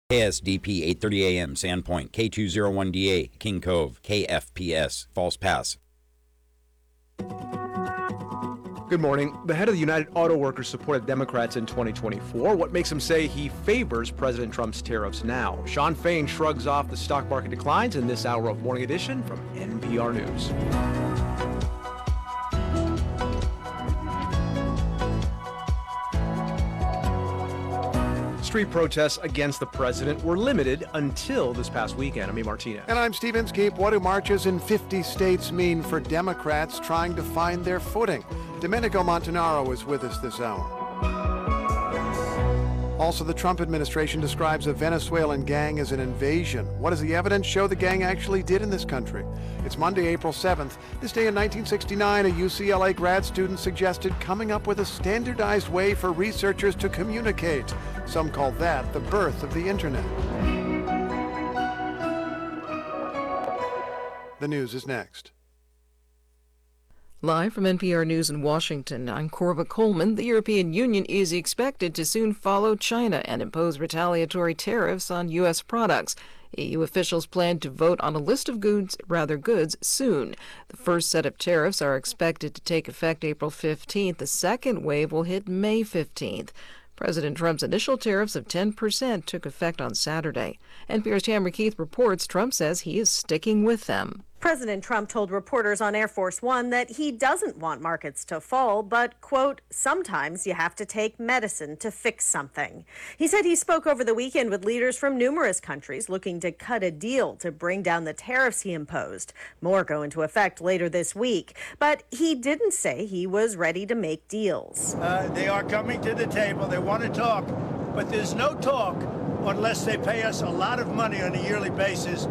KSDP 8:30 a.m. Sandpoint, K201DA, King Cove, KFPS, False Pass. Good morning. The head of the United Auto Workers supported Democrats in 2024. What makes him say he favors President Trump's tariffs now? Sean Fain shrugs off the stock market declines in this hour of Morning Edition from NPR News. Street protests against the president were limited until this past weekend. I'm E. Martinez. And I'm Steve Inskeep. What do marches in 50 states mean for Democrats trying to find their footing? Domenico Montanaro is with us this hour. Also, the Trump administration describes a Venezuelan gang as an invasion. What does the evidence show the gang actually did in this country? It's Monday, April 7th. This day in 1969, a UCLA grad student suggested coming up with a standardized way for researchers to communicate. Some call that the birth of the internet. The news is next. Live from NPR News in Washington, I'm Corva Coleman. The European Union is expected to soon follow China and impose retaliatory tariffs on U.S. products. EU officials plan to vote on a list of goods soon. The first set of tariffs are expected to take effect April 15th. The second wave will hit May 15th. President Trump's initial tariffs of 10% took effect on Saturday. NPR's Tamara Keith reports Trump says he is sticking with them. President Trump told reporters on Air Force One that he doesn't want markets to fall, but, quote, sometimes you have to take medicine to fix something. He said he spoke over the weekend with leaders from numerous countries looking to cut a deal to bring down the tariffs he imposed. More go into effect later this week. But he didn't say he was ready to make deals. They are coming to the table. They want to talk, but there's no talk unless they pay us a lot of money on a yearly basis.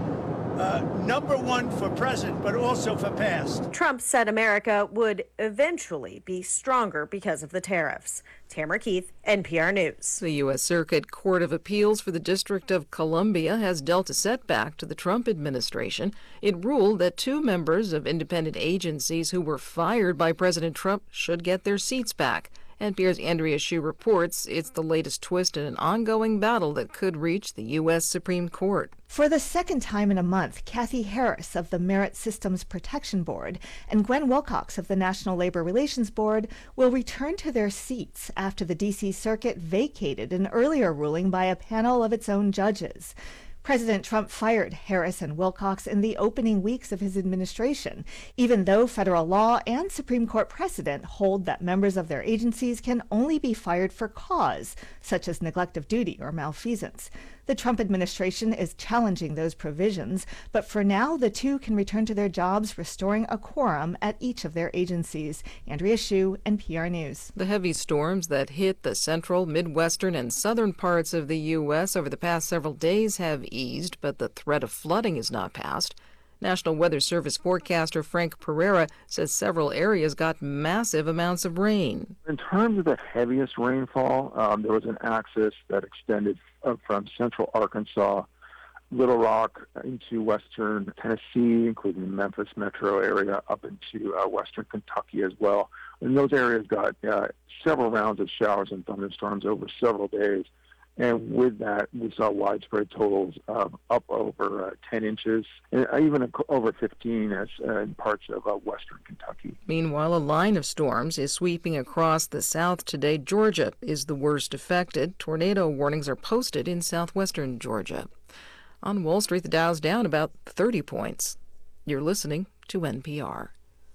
Number one for present, but also for past. Trump said America would eventually be stronger because of the tariffs. Tamara Keith, NPR News. The U.S. Circuit Court of Appeals for the District of Columbia has dealt a setback to the Trump administration. It ruled that two members of independent agencies who were fired by President Trump should get their seats back. NPR's Andrea Hsu reports it's the latest twist in an ongoing battle that could reach the U.S. Supreme Court. For the second time in a month, Kathy Harris of the Merit Systems Protection Board and Gwen Wilcox of the National Labor Relations Board will return to their seats after the D.C. Circuit vacated an earlier ruling by a panel of its own judges. President Trump fired Harris and Wilcox in the opening weeks of his administration, even though federal law and Supreme Court precedent hold that members of their agencies can only be fired for cause, such as neglect of duty or malfeasance. The Trump administration is challenging those provisions, but for now, the two can return to their jobs, restoring a quorum at each of their agencies. Andrea Hsu, NPR News. The heavy storms that hit the central, midwestern, and southern parts of the U.S. over the past several days have eased, but the threat of flooding is not past. National Weather Service forecaster Frank Pereira says several areas got massive amounts of rain. In terms of the heaviest rainfall, there was an axis that extended from central Arkansas, Little Rock, into western Tennessee, including the Memphis metro area, up into western Kentucky as well. And those areas got several rounds of showers and thunderstorms over several days. And with that, we saw widespread totals of up over 10 inches, and even over 15 in parts of western Kentucky. Meanwhile, a line of storms is sweeping across the south today. Georgia is the worst affected. Tornado warnings are posted in southwestern Georgia. On Wall Street, the Dow's down about 30 points. You're listening to NPR.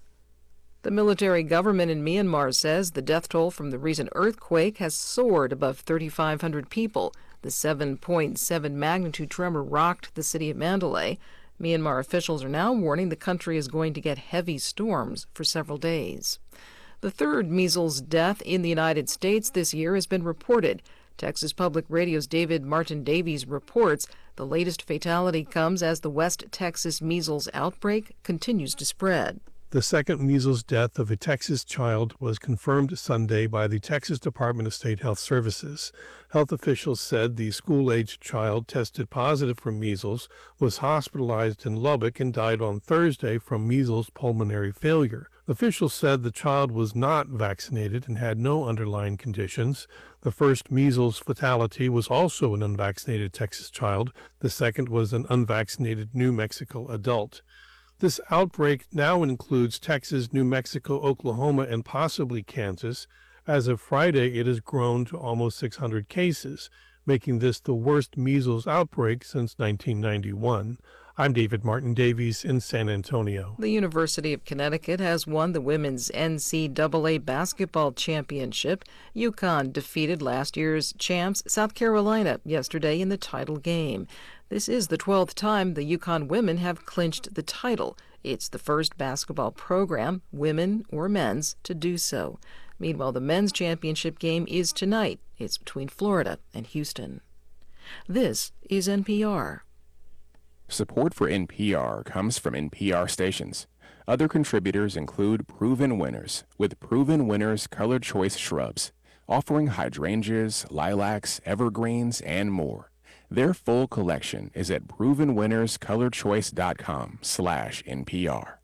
The military government in Myanmar says the death toll from the recent earthquake has soared above 3,500 people. The 7.7 magnitude tremor rocked the city of Mandalay. Myanmar officials are now warning the country is going to get heavy storms for several days. The third measles death in the United States this year has been reported. Texas Public Radio's David Martin Davies reports the latest fatality comes as the West Texas measles outbreak continues to spread. The second measles death of a Texas child was confirmed Sunday by the Texas Department of State Health Services. Health officials said the school-aged child tested positive for measles, was hospitalized in Lubbock, and died on Thursday from measles pulmonary failure. Officials said the child was not vaccinated and had no underlying conditions. The first measles fatality was also an unvaccinated Texas child. The second was an unvaccinated New Mexico adult. This outbreak now includes Texas, New Mexico, Oklahoma, and possibly Kansas. As of Friday, it has grown to almost 600 cases, making this the worst measles outbreak since 1991. I'm David Martin Davies in San Antonio. The University of Connecticut has won the women's NCAA basketball championship. UConn defeated last year's champs South Carolina yesterday in the title game. This is the 12th time the UConn women have clinched the title. It's the first basketball program, women or men's, to do so. Meanwhile, the men's championship game is tonight. It's between Florida and Houston. This is NPR. Support for NPR comes from NPR stations. Other contributors include Proven Winners, with Proven Winners Color Choice Shrubs, offering hydrangeas, lilacs, evergreens, and more. Their full collection is at provenwinnerscolorchoice.com/NPR.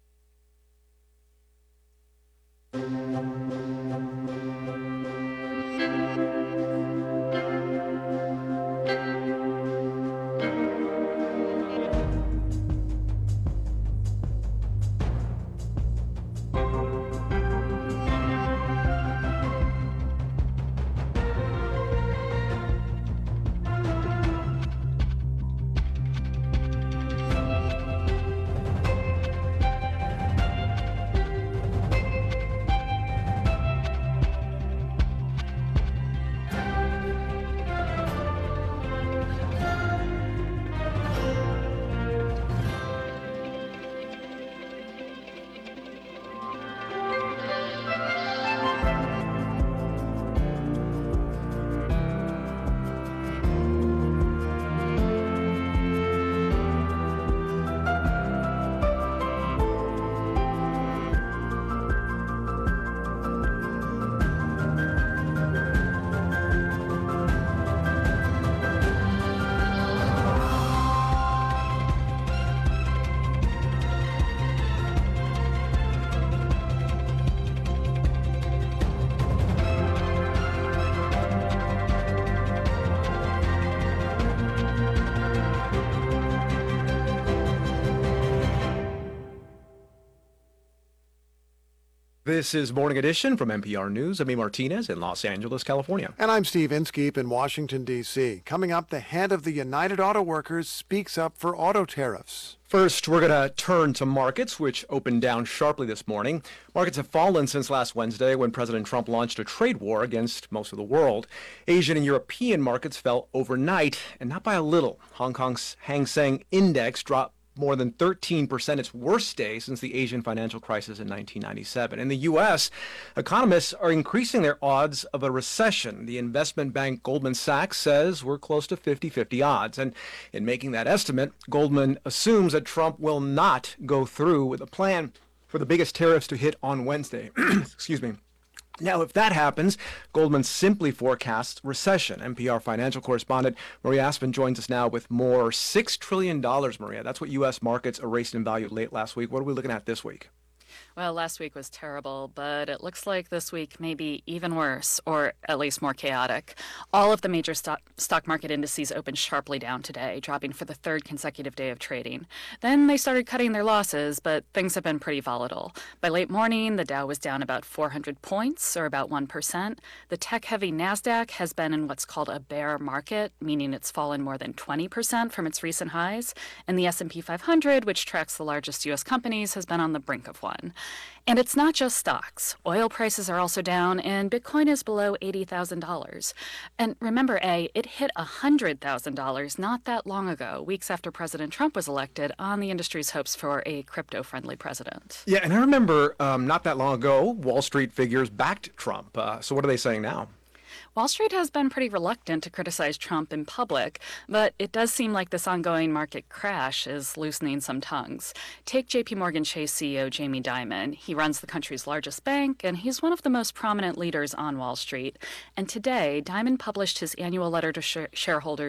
This is Morning Edition from NPR News. I'm E. Martinez in Los Angeles, California. And I'm Steve Inskeep in Washington, D.C. Coming up, the head of the United Auto Workers speaks up for auto tariffs. First, we're going to turn to markets, which opened down sharply this morning. Markets have fallen since last Wednesday when President Trump launched a trade war against most of the world. Asian and European markets fell overnight, and not by a little. Hong Kong's Hang Seng Index dropped more than 13%, its worst day since the Asian financial crisis in 1997. In the U.S., economists are increasing their odds of a recession. The investment bank Goldman Sachs says we're close to 50-50 odds. And in making that estimate, Goldman assumes that Trump will not go through with a plan for the biggest tariffs to hit on Wednesday. Excuse me. Now, if that happens, Goldman simply forecasts recession. NPR financial correspondent Maria Aspen joins us now with more. $6 trillion, Maria. That's what U.S. markets erased in value late last week. What are we looking at this week? Well, last week was terrible, but it looks like this week may be even worse, or at least more chaotic. All of the major stock market indices opened sharply down today, dropping for the third consecutive day of trading. Then they started cutting their losses, but things have been pretty volatile. By late morning, the Dow was down about 400 points, or about 1%. The tech-heavy NASDAQ has been in what's called a bear market, meaning it's fallen more than 20% from its recent highs. And the S&P 500, which tracks the largest U.S. companies, has been on the brink of one. And it's not just stocks. Oil prices are also down, and Bitcoin is below $80,000. And remember, it hit $100,000 not that long ago, weeks after President Trump was elected, on the industry's hopes for a crypto-friendly president. Yeah, and I remember not that long ago, Wall Street figures backed Trump. So what are they saying now? Wall Street has been pretty reluctant to criticize Trump in public, but it does seem like this ongoing market crash is loosening some tongues. Take JP Morgan Chase CEO Jamie Dimon. He runs the country's largest bank, and he's one of the most prominent leaders on Wall Street. And today, Dimon published his annual letter to shareholders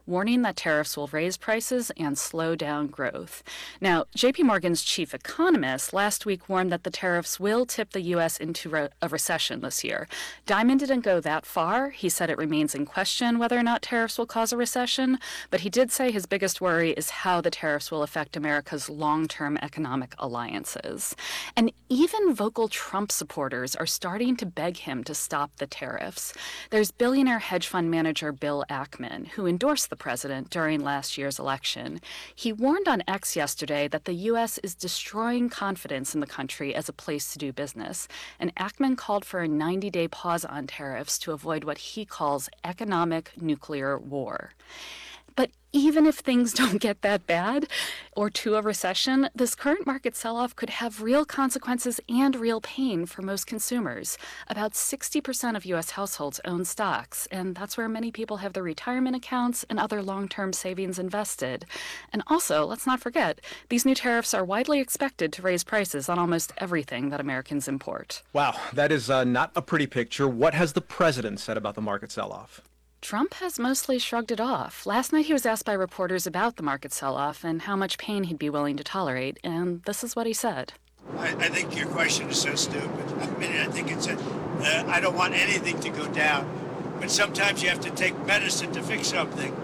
warning that tariffs will raise prices and slow down growth. Now, JP Morgan's chief economist last week warned that the tariffs will tip the U.S. into a recession this year. Dimon didn't go that far. He said it remains in question whether or not tariffs will cause a recession, but he did say his biggest worry is how the tariffs will affect America's long-term economic alliances. And even vocal Trump supporters are starting to beg him to stop the tariffs. There's billionaire hedge fund manager Bill Ackman, who endorsed the president during last year's election. He warned on X yesterday that the U.S. is destroying confidence in the country as a place to do business, and Ackman called for a 90-day pause on tariffs to avoid what he calls economic nuclear war. But even if things don't get that bad or to a recession, this current market sell-off could have real consequences and real pain for most consumers. About 60% of U.S. households own stocks, and that's where many people have their retirement accounts and other long-term savings invested. And also, let's not forget, these new tariffs are widely expected to raise prices on almost everything that Americans import. Wow, that is not a pretty picture. What has the president said about the market sell-off? Trump has mostly shrugged it off. Last night he was asked by reporters about the market sell-off and how much pain he'd be willing to tolerate, and this is what he said. I think your question is so stupid. I mean, I think it's I don't want anything to go down, but sometimes you have to take medicine to fix something.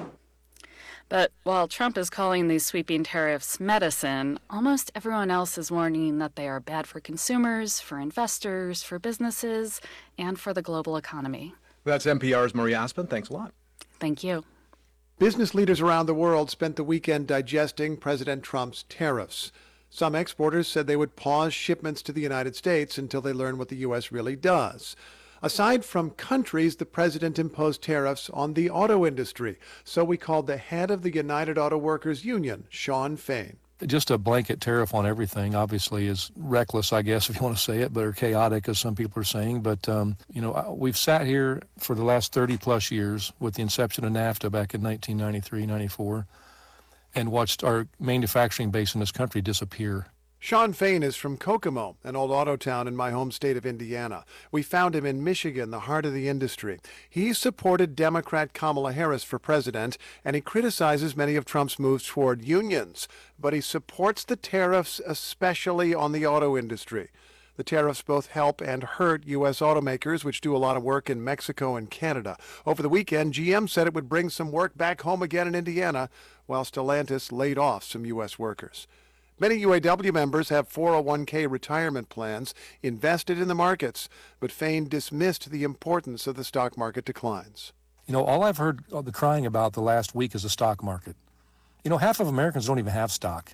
But while Trump is calling these sweeping tariffs medicine, almost everyone else is warning that they are bad for consumers, for investors, for businesses, and for the global economy. That's NPR's Maria Aspen. Thanks a lot. Thank you. Business leaders around the world spent the weekend digesting President Trump's tariffs. Some exporters said they would pause shipments to the United States until they learn what the U.S. really does. Aside from countries, the president imposed tariffs on the auto industry. So we called the head of the United Auto Workers Union, Shawn Fain. Just a blanket tariff on everything, obviously, is reckless, I guess, if you want to say it, but or chaotic, as some people are saying. But, we've sat here for the last 30-plus years with the inception of NAFTA back in 1993, 94, and watched our manufacturing base in this country disappear. Shawn Fain is from Kokomo, an old auto town in my home state of Indiana. We found him in Michigan, the heart of the industry. He supported Democrat Kamala Harris for president, and he criticizes many of Trump's moves toward unions. But he supports the tariffs, especially on the auto industry. The tariffs both help and hurt U.S. automakers, which do a lot of work in Mexico and Canada. Over the weekend, GM said it would bring some work back home again in Indiana, while Stellantis laid off some U.S. workers. Many UAW members have 401k retirement plans invested in the markets, but Fain dismissed the importance of the stock market declines. All I've heard the crying about the last week is the stock market. Half of Americans don't even have stock.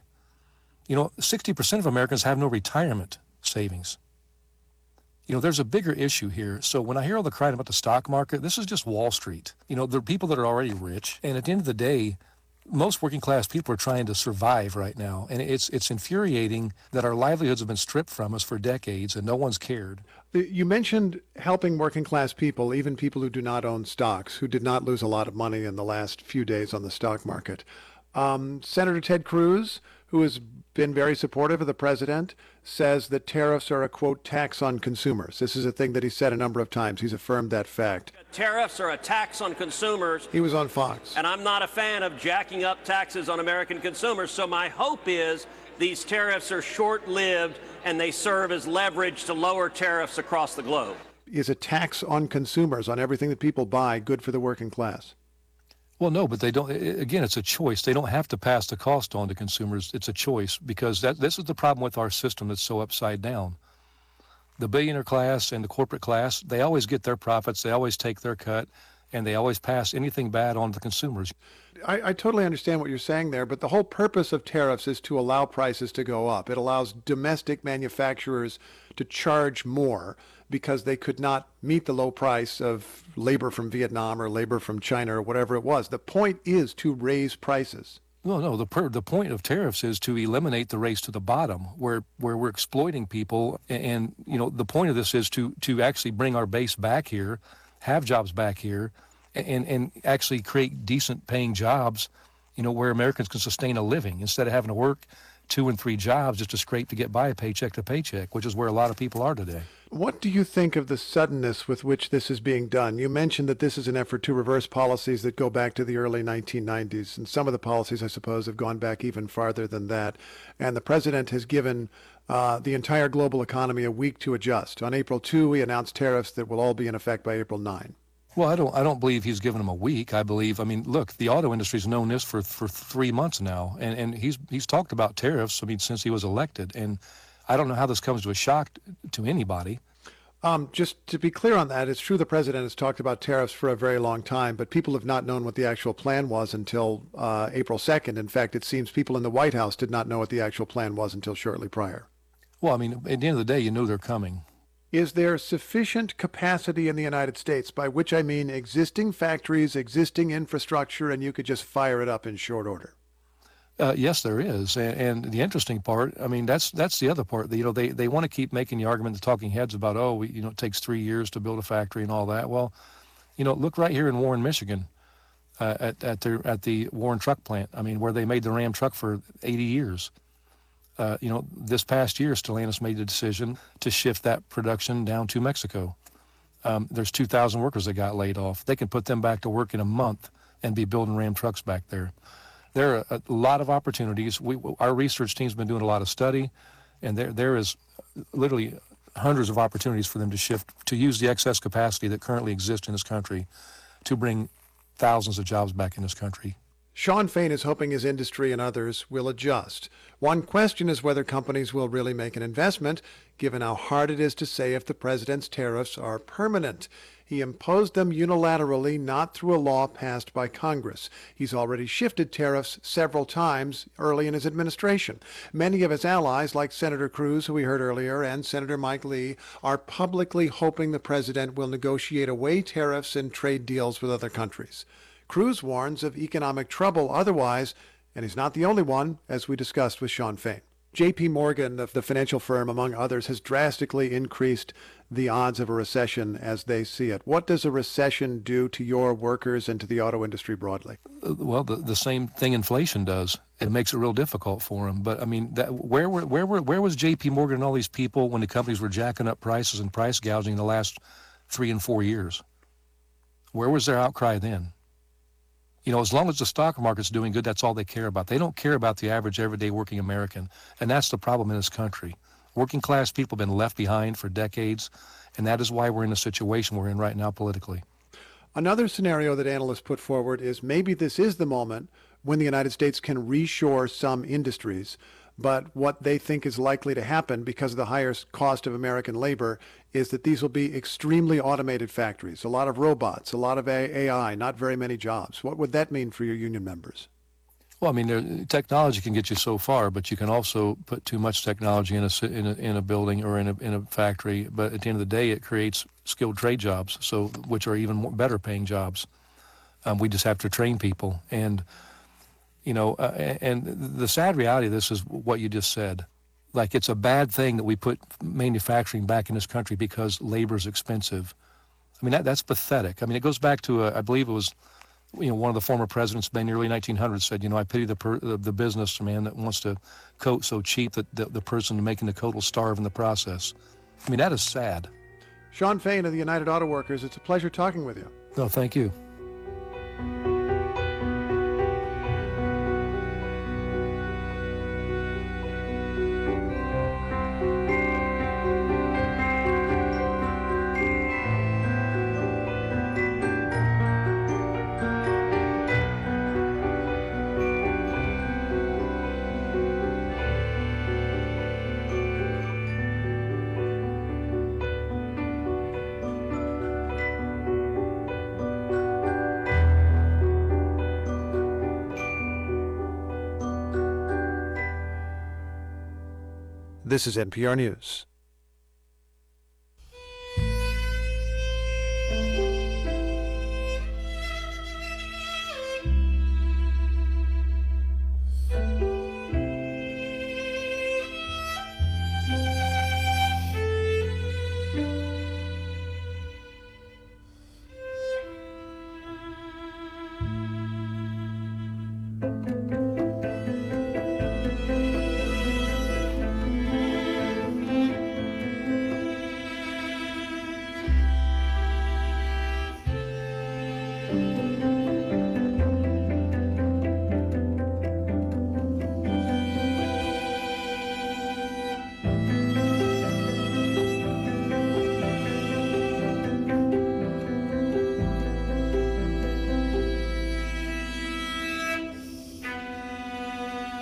60% of Americans have no retirement savings. There's a bigger issue here. So when I hear all the crying about the stock market, this is just Wall Street. There are people that are already rich, and at the end of the day, most working class people are trying to survive right now, and it's infuriating that our livelihoods have been stripped from us for decades and no one's cared. You mentioned helping working class people, even people who do not own stocks, who did not lose a lot of money in the last few days on the stock market. Senator Ted Cruz, who has been very supportive of the president, says that tariffs are a, quote, tax on consumers. This is a thing that he said a number of times. He's affirmed that fact. Tariffs are a tax on consumers. He was on Fox. And I'm not a fan of jacking up taxes on American consumers. So my hope is these tariffs are short-lived and they serve as leverage to lower tariffs across the globe. Is a tax on consumers, on everything that people buy, good for the working class? Well, no, but they don't. Again, it's a choice. They don't have to pass the cost on to consumers. It's a choice because this is the problem with our system that's so upside down. The billionaire class and the corporate class, they always get their profits. They always take their cut, and they always pass anything bad on to consumers. I totally understand what you're saying there, but the whole purpose of tariffs is to allow prices to go up. It allows domestic manufacturers to charge more because they could not meet the low price of labor from Vietnam or labor from China or whatever it was. The point is to raise prices. Well, no, the point of tariffs is to eliminate the race to the bottom where we're exploiting people. And the point of this is to actually bring our base back here, have jobs back here, and actually create decent paying jobs, where Americans can sustain a living instead of having to work 2 and 3 jobs just to scrape to get by paycheck to paycheck, which is where a lot of people are today. What do you think of the suddenness with which this is being done? You mentioned that this is an effort to reverse policies that go back to the early 1990s, and some of the policies, I suppose, have gone back even farther than that. And the president has given the entire global economy a week to adjust. On April 2, he announced tariffs that will all be in effect by April 9. Well, I don't believe he's given them a week. I mean, look, the auto industry's known this for 3 months now, and he's talked about tariffs, since he was elected, and I don't know how this comes to a shock to anybody. Just to be clear on that, it's true the president has talked about tariffs for a very long time, but people have not known what the actual plan was until April 2nd. In fact, it seems people in the White House did not know what the actual plan was until shortly prior. Well, I mean, at the end of the day, you know they're coming. Is there sufficient capacity in the United States, by which I mean existing factories, existing infrastructure, and you could just fire it up in short order? Yes, there is. And the interesting part, I mean, that's the other part. They want to keep making the argument, the talking heads about, it takes 3 years to build a factory and all that. Well, look right here in Warren, Michigan, at the Warren truck plant. I mean, where they made the Ram truck for 80 years. This past year, Stellantis made the decision to shift that production down to Mexico. There's 2,000 workers that got laid off. They can put them back to work in a month and be building Ram trucks back there. There are a lot of opportunities. Our research team's been doing a lot of study, and there is literally hundreds of opportunities for them to shift, to use the excess capacity that currently exists in this country to bring thousands of jobs back in this country. Shawn Fain is hoping his industry and others will adjust. One question is whether companies will really make an investment, given how hard it is to say if the president's tariffs are permanent. He imposed them unilaterally, not through a law passed by Congress. He's already shifted tariffs several times early in his administration. Many of his allies, like Senator Cruz, who we heard earlier, and Senator Mike Lee, are publicly hoping the president will negotiate away tariffs and trade deals with other countries. Cruz warns of economic trouble otherwise, and he's not the only one, as we discussed with Shawn Fain. J.P. Morgan, the financial firm, among others, has drastically increased the odds of a recession as they see it. What does a recession do to your workers and to the auto industry broadly? Well, the same thing inflation does. It makes it real difficult for them. But I mean, where was J.P. Morgan and all these people when the companies were jacking up prices and price gouging in the last 3 and 4 years? Where was their outcry then? As long as the stock market's doing good, that's all they care about. They don't care about the average everyday working American, and that's the problem in this country. Working class people have been left behind for decades, and that is why we're in the situation we're in right now politically. Another scenario that analysts put forward is maybe this is the moment when the United States can reshore some industries, but what they think is likely to happen because of the higher cost of American labor is that these will be extremely automated factories, a lot of robots, a lot of AI, not very many jobs. What would that mean for your union members? Well, I mean, technology can get you so far, but you can also put too much technology in a building or in a factory. But at the end of the day, it creates skilled trade jobs, which are even better paying jobs. We just have to train people, and the sad reality of this is what you just said. Like, it's a bad thing that we put manufacturing back in this country because labor is expensive. I mean, that's pathetic. I mean, it goes back to I believe it was. One of the former presidents in the early 1800s said, I pity the businessman that wants to coat so cheap that the person making the coat will starve in the process. I mean, that is sad. Shawn Fain of the United Auto Workers, it's a pleasure talking with you. No, thank you. This is NPR News.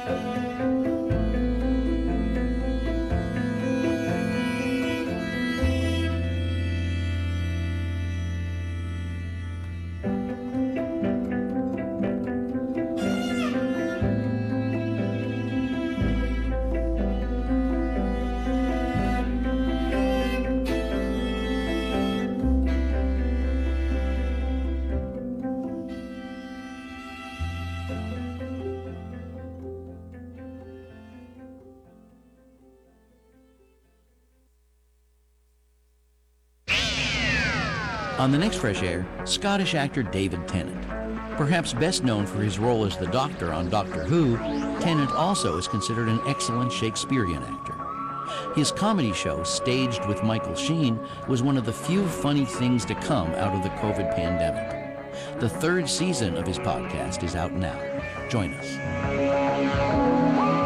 On the next Fresh Air, Scottish actor David Tennant. Perhaps best known for his role as the Doctor on Doctor Who, Tennant also is considered an excellent Shakespearean actor. His comedy show, Staged with Michael Sheen, was one of the few funny things to come out of the COVID pandemic. The third season of his podcast is out now. Join us.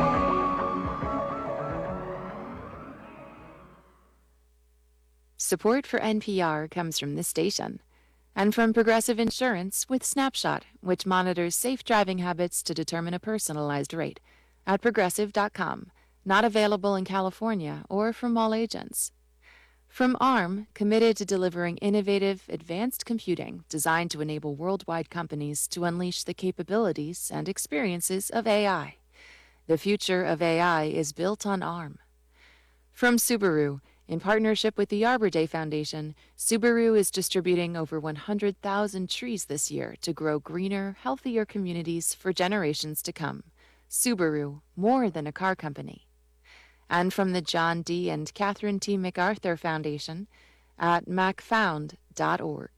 Support for NPR comes from this station and from Progressive Insurance with Snapshot, which monitors safe driving habits to determine a personalized rate at progressive.com. Not available in California or from all agents. From ARM, committed to delivering innovative, advanced computing designed to enable worldwide companies to unleash the capabilities and experiences of AI. The future of AI is built on ARM. From Subaru, in partnership with the Arbor Day Foundation, Subaru is distributing over 100,000 trees this year to grow greener, healthier communities for generations to come. Subaru, more than a car company. And from the John D. and Catherine T. MacArthur Foundation at macfound.org.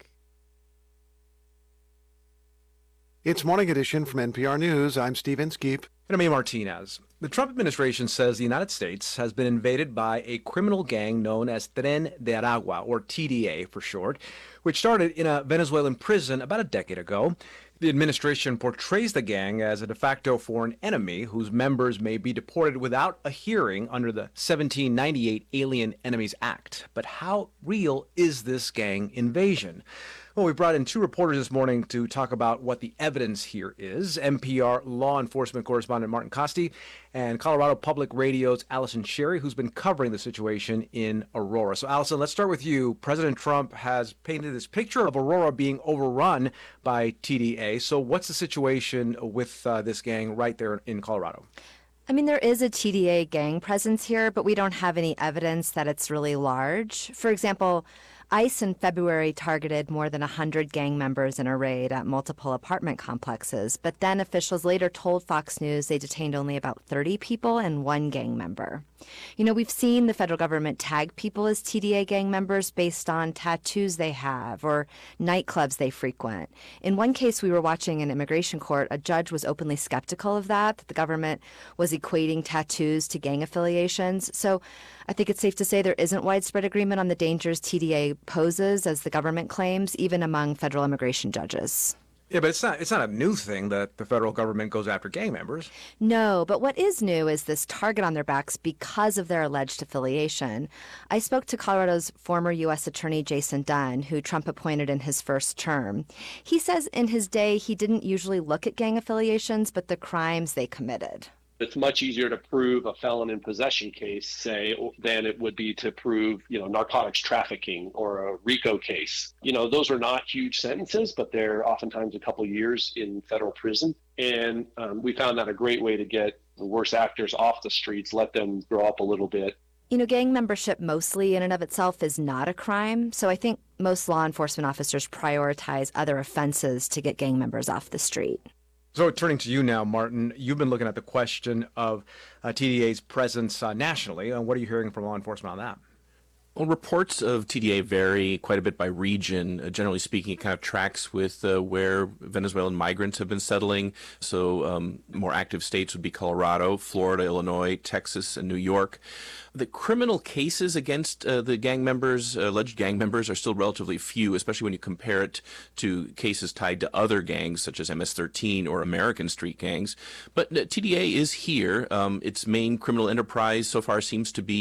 It's Morning Edition from NPR News. I'm Steve Inskeep. And I'm A. Martinez. The Trump administration says the United States has been invaded by a criminal gang known as Tren de Aragua, or TDA for short, which started in a Venezuelan prison about a decade ago. The administration portrays the gang as a de facto foreign enemy whose members may be deported without a hearing under the 1798 Alien Enemies Act. But how real is this gang invasion? Well, we brought in two reporters this morning to talk about what the evidence here is. NPR law enforcement correspondent Martin Costi and Colorado Public Radio's Allison Sherry, who's been covering the situation in Aurora. So, Allison, let's start with you. President Trump has painted this picture of Aurora being overrun by TDA. So what's the situation with this gang right there in Colorado? I mean, there is a TDA gang presence here, but we don't have any evidence that it's really large. For example, ICE in February targeted more than 100 gang members in a raid at multiple apartment complexes, but then officials later told Fox News they detained only about 30 people and one gang member. You know, we've seen the federal government tag people as TDA gang members based on tattoos they have or nightclubs they frequent. In one case we were watching in immigration court, a judge was openly skeptical of that the government was equating tattoos to gang affiliations. So I think it's safe to say there isn't widespread agreement on the dangers TDA poses, as the government claims, even among federal immigration judges. Yeah, but it's not a new thing that the federal government goes after gang members. No, but what is new is this target on their backs because of their alleged affiliation. I spoke to Colorado's former U.S. Attorney Jason Dunn, who Trump appointed in his first term. He says in his day he didn't usually look at gang affiliations, but the crimes they committed. It's much easier to prove a felon in possession case, say, than it would be to prove, narcotics trafficking or a RICO case. Those are not huge sentences, but they're oftentimes a couple years in federal prison. And we found that a great way to get the worst actors off the streets, let them grow up a little bit. Gang membership mostly in and of itself is not a crime. So I think most law enforcement officers prioritize other offenses to get gang members off the street. So turning to you now, Martin, you've been looking at the question of TDA's presence nationally. What are you hearing from law enforcement on that? Well, reports of TDA vary quite a bit by region. Generally speaking, it kind of tracks with where Venezuelan migrants have been settling. So more active states would be Colorado, Florida, Illinois, Texas, and New York. The criminal cases against the gang members, alleged gang members, are still relatively few, especially when you compare it to cases tied to other gangs such as MS-13 or American street gangs. But TDA is here. Its main criminal enterprise so far seems to be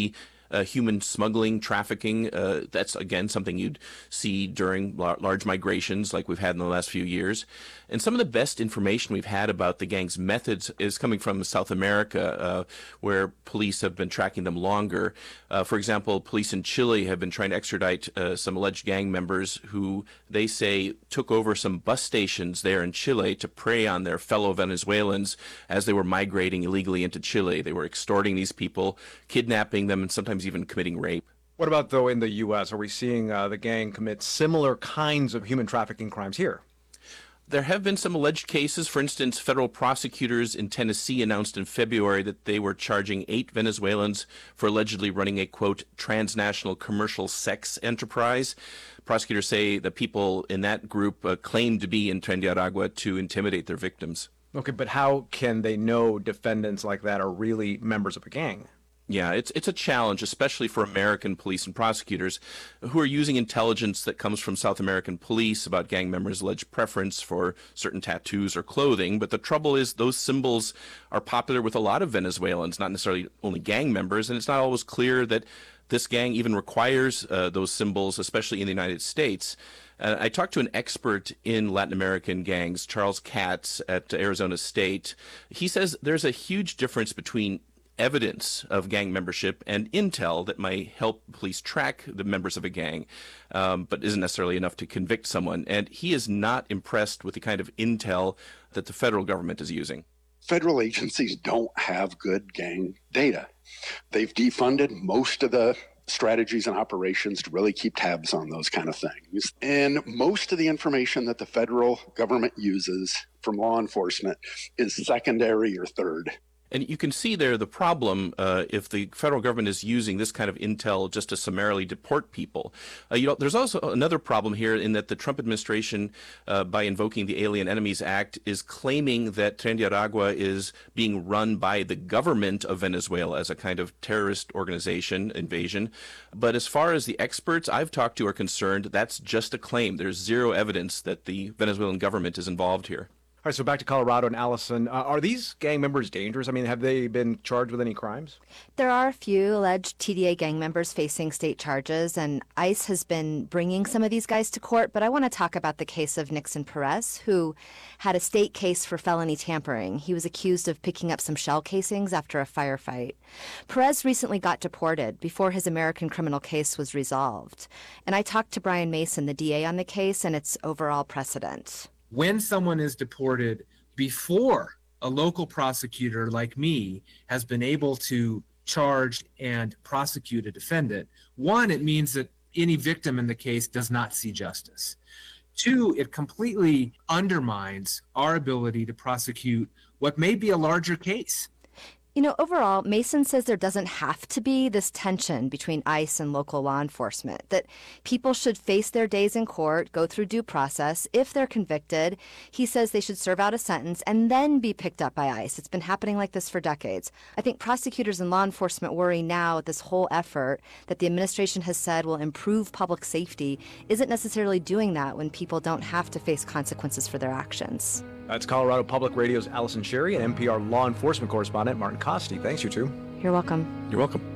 human smuggling, trafficking. That's, again, something you'd see during large migrations like we've had in the last few years. And some of the best information we've had about the gang's methods is coming from South America, where police have been tracking them longer. For example, police in Chile have been trying to extradite some alleged gang members who they say took over some bus stations there in Chile to prey on their fellow Venezuelans as they were migrating illegally into Chile. They were extorting these people, kidnapping them, and sometimes even committing rape. What about, though, in the U.S.? Are we seeing the gang commit similar kinds of human trafficking crimes here? There have been some alleged cases. For instance, federal prosecutors in Tennessee announced in February that they were charging 8 Venezuelans for allegedly running a, quote, transnational commercial sex enterprise. Prosecutors say the people in that group claimed to be in Tren de Aragua to intimidate their victims. Okay, but how can they know defendants like that are really members of a gang? Yeah, it's a challenge, especially for American police and prosecutors who are using intelligence that comes from South American police about gang members' alleged preference for certain tattoos or clothing. But the trouble is those symbols are popular with a lot of Venezuelans, not necessarily only gang members, and it's not always clear that this gang even requires those symbols, especially in the United States. I talked to an expert in Latin American gangs, Charles Katz at Arizona State. He says there's a huge difference between evidence of gang membership and intel that might help police track the members of a gang, but isn't necessarily enough to convict someone. And he is not impressed with the kind of intel that the federal government is using. Federal agencies don't have good gang data. They've defunded most of the strategies and operations to really keep tabs on those kind of things. And most of the information that the federal government uses from law enforcement is secondary or third. And you can see there the problem if the federal government is using this kind of intel just to summarily deport people. There's also another problem here in that the Trump administration, by invoking the Alien Enemies Act, is claiming that Tren de Aragua is being run by the government of Venezuela as a kind of terrorist organization invasion. But as far as the experts I've talked to are concerned, that's just a claim. There's zero evidence that the Venezuelan government is involved here. All right, so back to Colorado and Allison. Are these gang members dangerous? I mean, have they been charged with any crimes? There are a few alleged TDA gang members facing state charges, and ICE has been bringing some of these guys to court. But I want to talk about the case of Nixon Perez, who had a state case for felony tampering. He was accused of picking up some shell casings after a firefight. Perez recently got deported before his American criminal case was resolved. And I talked to Brian Mason, the DA, on the case and its overall precedent. When someone is deported before a local prosecutor like me has been able to charge and prosecute a defendant, one, it means that any victim in the case does not see justice. Two, it completely undermines our ability to prosecute what may be a larger case. You know, overall, Mason says there doesn't have to be this tension between ICE and local law enforcement, that people should face their days in court, go through due process. If they're convicted, he says they should serve out a sentence and then be picked up by ICE. It's been happening like this for decades. I think prosecutors and law enforcement worry now at this whole effort that the administration has said will improve public safety isn't necessarily doing that when people don't have to face consequences for their actions. That's Colorado Public Radio's Allison Sherry and NPR law enforcement correspondent Martin Costi. Thanks, you two. You're welcome. You're welcome.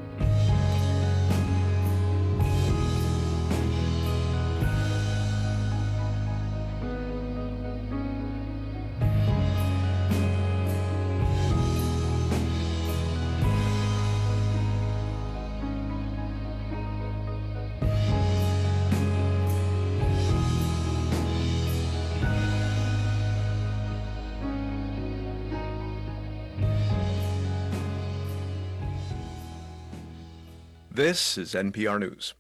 This is NPR News.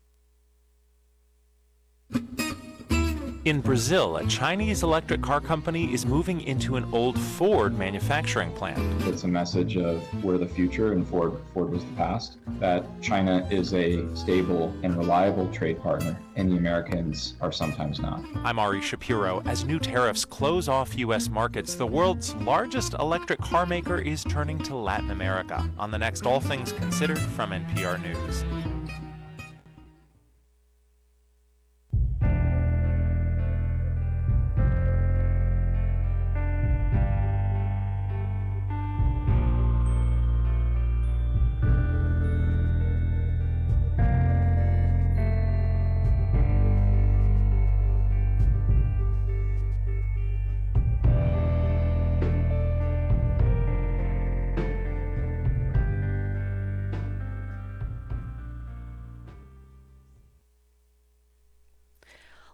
In Brazil, a Chinese electric car company is moving into an old Ford manufacturing plant. It's a message of we're the future and Ford was the past, that China is a stable and reliable trade partner, and the Americans are sometimes not. I'm Ari Shapiro. As new tariffs close off U.S. markets, the world's largest electric car maker is turning to Latin America. On the next All Things Considered from NPR News.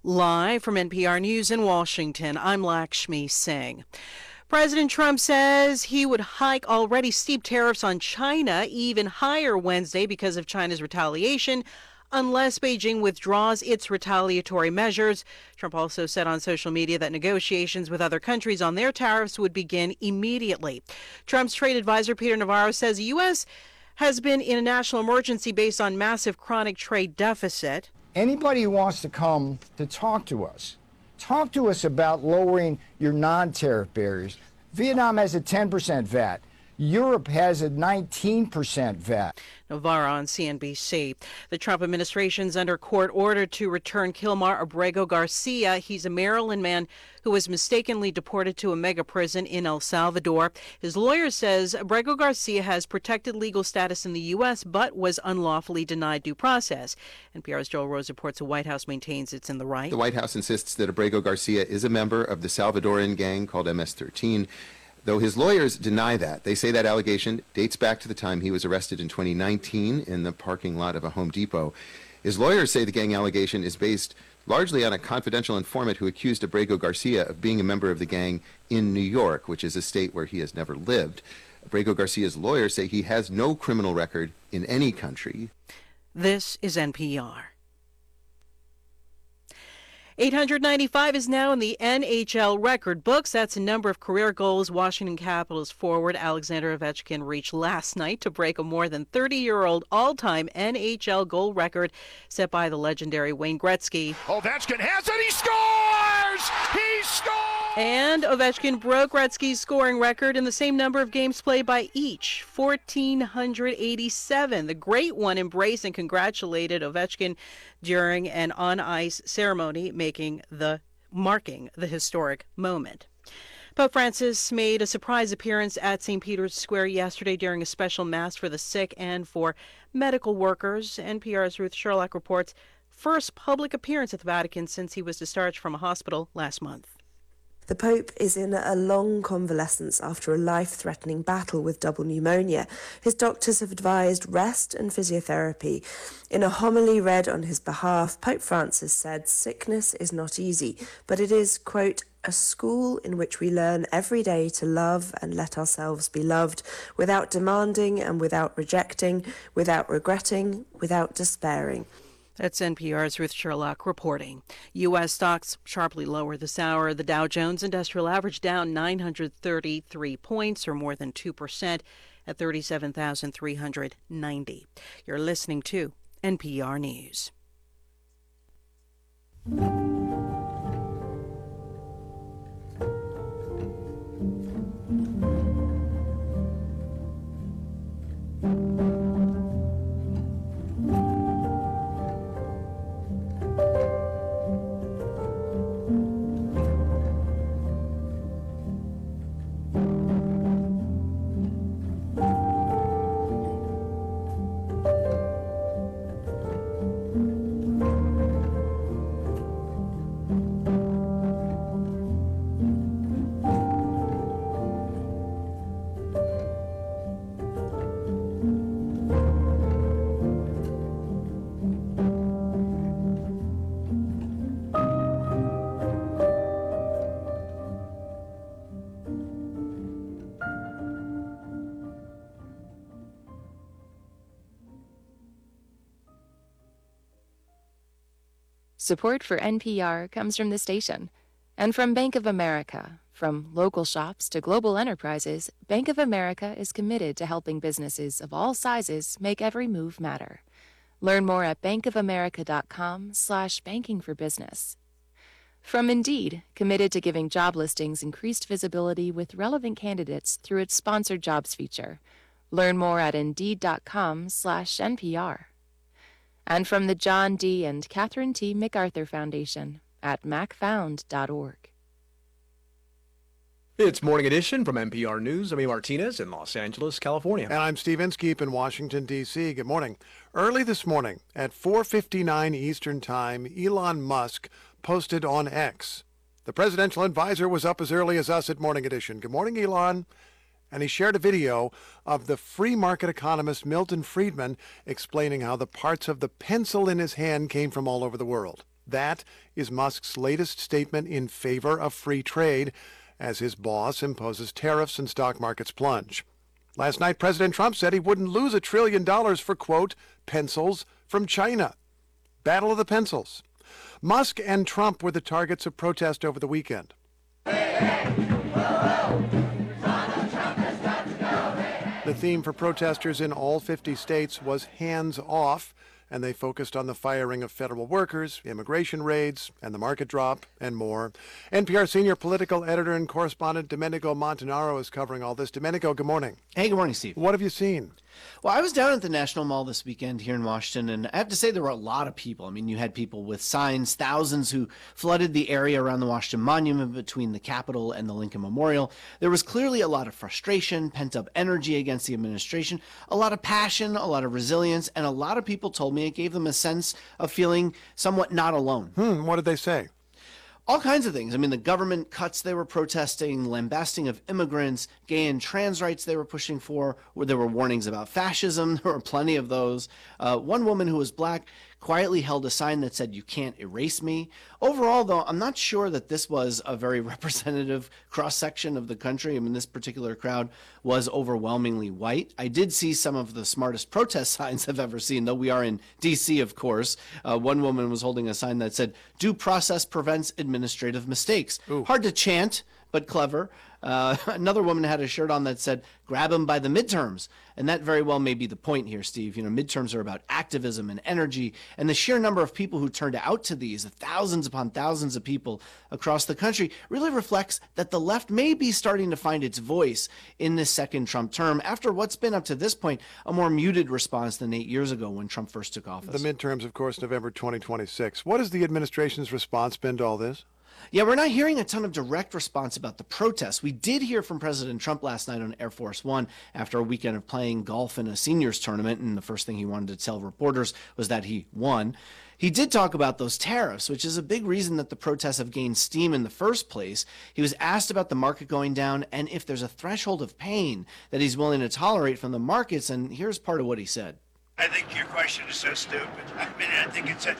Live from NPR News in Washington, I'm Lakshmi Singh. President Trump says he would hike already steep tariffs on China even higher Wednesday because of China's retaliation, unless Beijing withdraws its retaliatory measures. Trump also said on social media that negotiations with other countries on their tariffs would begin immediately. Trump's trade advisor Peter Navarro says the U.S. has been in a national emergency based on massive chronic trade deficit. Anybody who wants to come to talk to us about lowering your non-tariff barriers. Vietnam has a 10% VAT. Europe has a 19% VAT. Navarro on CNBC. The Trump administration's under court order to return Kilmar Abrego Garcia. He's a Maryland man who was mistakenly deported to a mega prison in El Salvador. His lawyer says Abrego Garcia has protected legal status in the U.S. but was unlawfully denied due process. NPR's Joel Rose reports the White House maintains it's in the right. The White House insists that Abrego Garcia is a member of the Salvadoran gang called MS-13. Though his lawyers deny that. They say that allegation dates back to the time he was arrested in 2019 in the parking lot of a Home Depot. His lawyers say the gang allegation is based largely on a confidential informant who accused Abrego Garcia of being a member of the gang in New York, which is a state where he has never lived. Abrego Garcia's lawyers say he has no criminal record in any country. This is NPR. 895 is now in the NHL record books. That's a number of career goals Washington Capitals forward Alexander Ovechkin reached last night to break a more than 30-year-old all-time NHL goal record set by the legendary Wayne Gretzky. Ovechkin has it. He scores! He scores! And Ovechkin broke Gretzky's scoring record in the same number of games played by each, 1,487. The Great One embraced and congratulated Ovechkin during an on-ice ceremony marking the historic moment. Pope Francis made a surprise appearance at St. Peter's Square yesterday during a special mass for the sick and for medical workers. NPR's Ruth Sherlock reports first public appearance at the Vatican since he was discharged from a hospital last month. The Pope is in a long convalescence after a life-threatening battle with double pneumonia. His doctors have advised rest and physiotherapy. In a homily read on his behalf, Pope Francis said, "Sickness is not easy, but it is, quote, a school in which we learn every day to love and let ourselves be loved, without demanding and without rejecting, without regretting, without despairing." That's NPR's Ruth Sherlock reporting. U.S. stocks sharply lower this hour. The Dow Jones Industrial Average down 933 points, or more than 2%, at 37,390. You're listening to NPR News. Support for NPR comes from the station and from Bank of America. From local shops to global enterprises, Bank of America is committed to helping businesses of all sizes make every move matter. Learn more at bankofamerica.com/bankingforbusiness. From Indeed, committed to giving job listings increased visibility with relevant candidates through its sponsored jobs feature. Learn more at Indeed.com/NPR. And from the John D. and Catherine T. MacArthur Foundation at macfound.org. It's Morning Edition from NPR News. I'm E. Martinez in Los Angeles, California. And I'm Steve Inskeep in Washington, D.C. Good morning. Early this morning at 4:59 Eastern Time, Elon Musk posted on X. The presidential advisor was up as early as us at Morning Edition. Good morning, Elon. And he shared a video of the free market economist Milton Friedman explaining how the parts of the pencil in his hand came from all over the world. That is Musk's latest statement in favor of free trade as his boss imposes tariffs and stock markets plunge. Last night, President Trump said he wouldn't lose $1 trillion for, quote, pencils from China. Battle of the pencils. Musk and Trump were the targets of protest over the weekend. The theme for protesters in all 50 states was hands off, and they focused on the firing of federal workers, immigration raids, and the market drop, and more. NPR senior political editor and correspondent Domenico Montanaro is covering all this. Domenico, good morning. Hey, good morning, Steve. What have you seen? Well, I was down at the National Mall this weekend here in Washington, and I have to say there were a lot of people. I mean, you had people with signs, thousands who flooded the area around the Washington Monument between the Capitol and the Lincoln Memorial. There was clearly a lot of frustration, pent-up energy against the administration, a lot of passion, a lot of resilience, and a lot of people told me it gave them a sense of feeling somewhat not alone. What did they say? All kinds of things. I mean, the government cuts they were protesting, lambasting of immigrants, gay and trans rights they were pushing for, where there were warnings about fascism. There were plenty of those. One woman who was black quietly held a sign that said, "You can't erase me." Overall, though, I'm not sure that this was a very representative cross-section of the country. I mean, this particular crowd was overwhelmingly white. I did see some of the smartest protest signs I've ever seen, though we are in D.C., of course. One woman was holding a sign that said, "Due process prevents administrative mistakes." Ooh. Hard to chant, but clever. Another woman had a shirt on that said, "Grab them by the midterms." And that very well may be the point here, Steve. You know, midterms are about activism and energy, and the sheer number of people who turned out to these, thousands upon thousands of people across the country, really reflects that the left may be starting to find its voice in this second Trump term after what's been up to this point a more muted response than 8 years ago when Trump first took office. The midterms, of course, November 2026. What has the administration's response been to all this? Yeah, we're not hearing a ton of direct response about the protests. We did hear from President Trump last night on Air Force One after a weekend of playing golf in a seniors tournament, and the first thing he wanted to tell reporters was that he won. He did talk about those tariffs, which is a big reason that the protests have gained steam in the first place. He was asked about the market going down and if there's a threshold of pain that he's willing to tolerate from the markets, and here's part of what he said. I think your question is so stupid. I mean, I think it's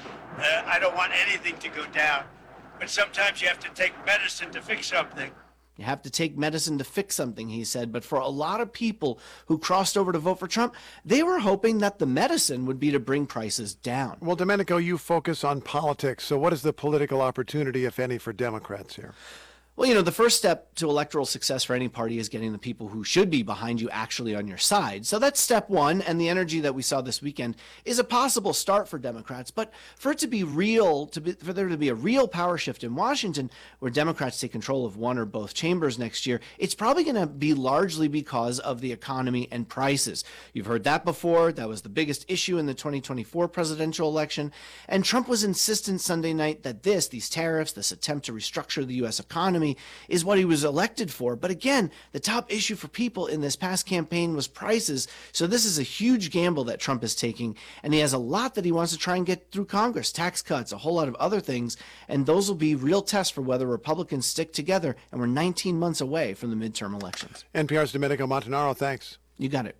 I don't want anything to go down. But sometimes you have to take medicine to fix something. You have to take medicine to fix something, he said. But for a lot of people who crossed over to vote for Trump, they were hoping that the medicine would be to bring prices down. Well, Domenico, you focus on politics. So what is the political opportunity, if any, for Democrats here? Well, you know, the first step to electoral success for any party is getting the people who should be behind you actually on your side. So that's step one, and the energy that we saw this weekend is a possible start for Democrats. But for it to be real, for there to be a real power shift in Washington, where Democrats take control of one or both chambers next year, it's probably going to be largely because of the economy and prices. You've heard that before. That was the biggest issue in the 2024 presidential election. And Trump was insistent Sunday night that these tariffs, this attempt to restructure the U.S. economy, is what he was elected for. But again, the top issue for people in this past campaign was prices. So this is a huge gamble that Trump is taking, and he has a lot that he wants to try and get through Congress, tax cuts, a whole lot of other things, and those will be real tests for whether Republicans stick together, and we're 19 months away from the midterm elections. NPR's Domenico Montanaro, thanks. You got it.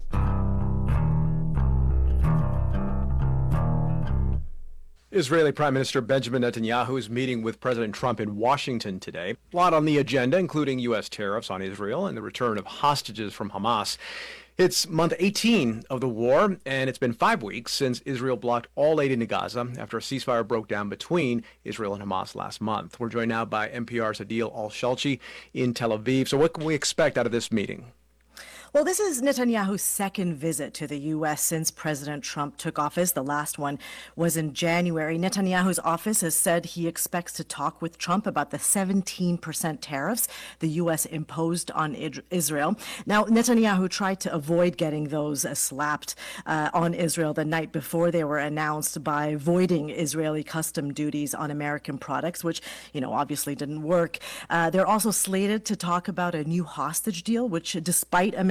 Israeli Prime Minister Benjamin Netanyahu is meeting with President Trump in Washington today. A lot on the agenda, including U.S. tariffs on Israel and the return of hostages from Hamas. It's month 18 of the war, and it's been 5 weeks since Israel blocked all aid into Gaza after a ceasefire broke down between Israel and Hamas last month. We're joined now by NPR's Adil Al-Shalchi in Tel Aviv. So what can we expect out of this meeting? Well, this is Netanyahu's second visit to the U.S. since President Trump took office. The last one was in January. Netanyahu's office has said he expects to talk with Trump about the 17% tariffs the U.S. imposed on Israel. Now, Netanyahu tried to avoid getting those slapped on Israel the night before they were announced by voiding Israeli custom duties on American products, which, obviously didn't work. They're also slated to talk about a new hostage deal, which, despite American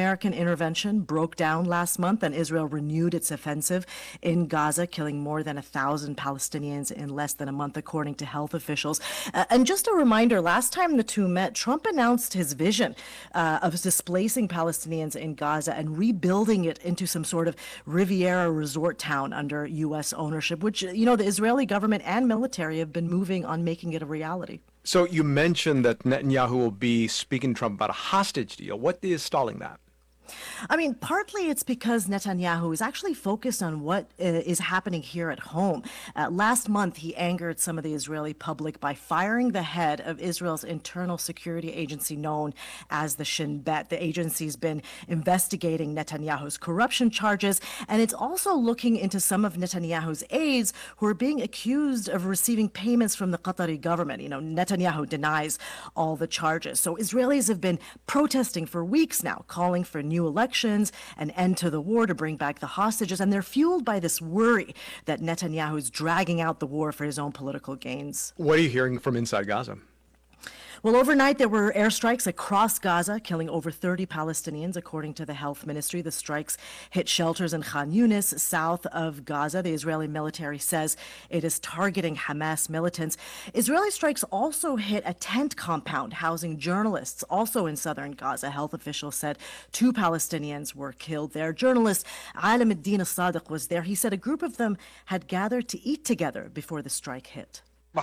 American intervention broke down last month and Israel renewed its offensive in Gaza, killing more than 1,000 Palestinians in less than a month, according to health officials. And just a reminder, last time the two met, Trump announced his vision of displacing Palestinians in Gaza and rebuilding it into some sort of Riviera resort town under U.S. ownership, which, the Israeli government and military have been moving on making it a reality. So you mentioned that Netanyahu will be speaking to Trump about a hostage deal. What is stalling that? I mean, partly it's because Netanyahu is actually focused on what is happening here at home. Last month, he angered some of the Israeli public by firing the head of Israel's internal security agency known as the Shin Bet. The agency's been investigating Netanyahu's corruption charges, and it's also looking into some of Netanyahu's aides who are being accused of receiving payments from the Qatari government. Netanyahu denies all the charges. So Israelis have been protesting for weeks now, calling for new elections, an end to the war to bring back the hostages, and they're fueled by this worry that Netanyahu is dragging out the war for his own political gains. What are you hearing from inside Gaza? Well, overnight there were airstrikes across Gaza, killing over 30 Palestinians, according to the health ministry. The strikes hit shelters in Khan Yunis, south of Gaza. The Israeli military says it is targeting Hamas militants. Israeli strikes also hit a tent compound housing journalists, also in southern Gaza. Health officials said 2 Palestinians were killed there. Journalist Alam ad-Din al-Sadiq was there. He said a group of them had gathered to eat together before the strike hit.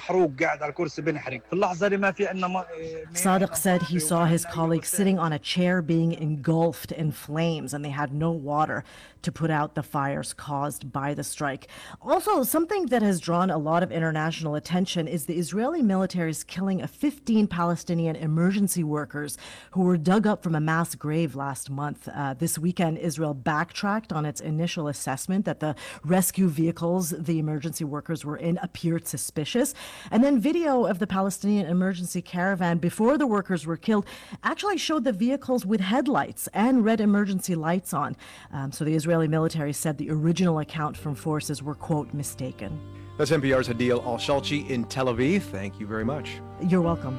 Sadiq said he saw his colleague sitting on a chair being engulfed in flames, and they had no water to put out the fires caused by the strike. Also, something that has drawn a lot of international attention is the Israeli military's killing of 15 Palestinian emergency workers who were dug up from a mass grave last month. This weekend, Israel backtracked on its initial assessment that the rescue vehicles the emergency workers were in appeared suspicious. And then video of the Palestinian emergency caravan before the workers were killed actually showed the vehicles with headlights and red emergency lights on. So the Israeli military said the original account from forces were, quote, mistaken. That's NPR's Hadil Al-Shalchi in Tel Aviv. Thank you very much. You're welcome.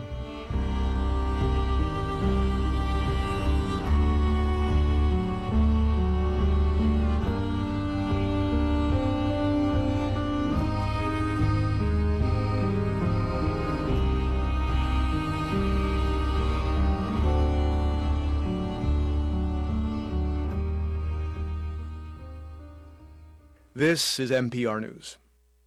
This is NPR News.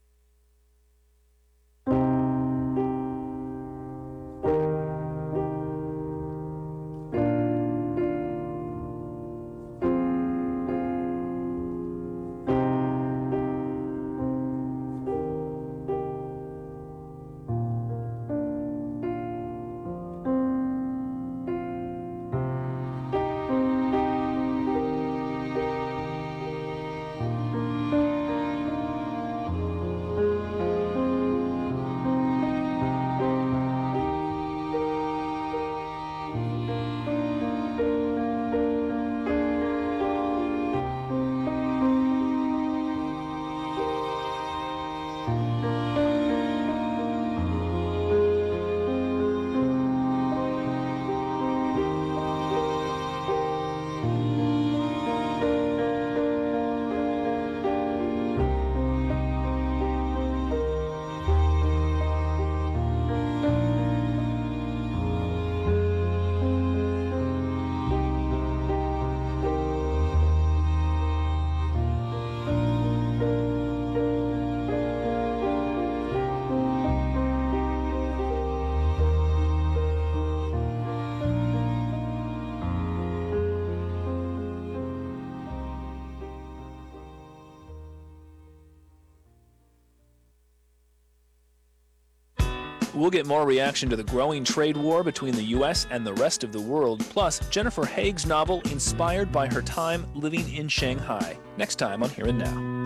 We'll get more reaction to the growing trade war between the U.S. and the rest of the world, plus Jennifer Haig's novel inspired by her time living in Shanghai. Next time on Here and Now.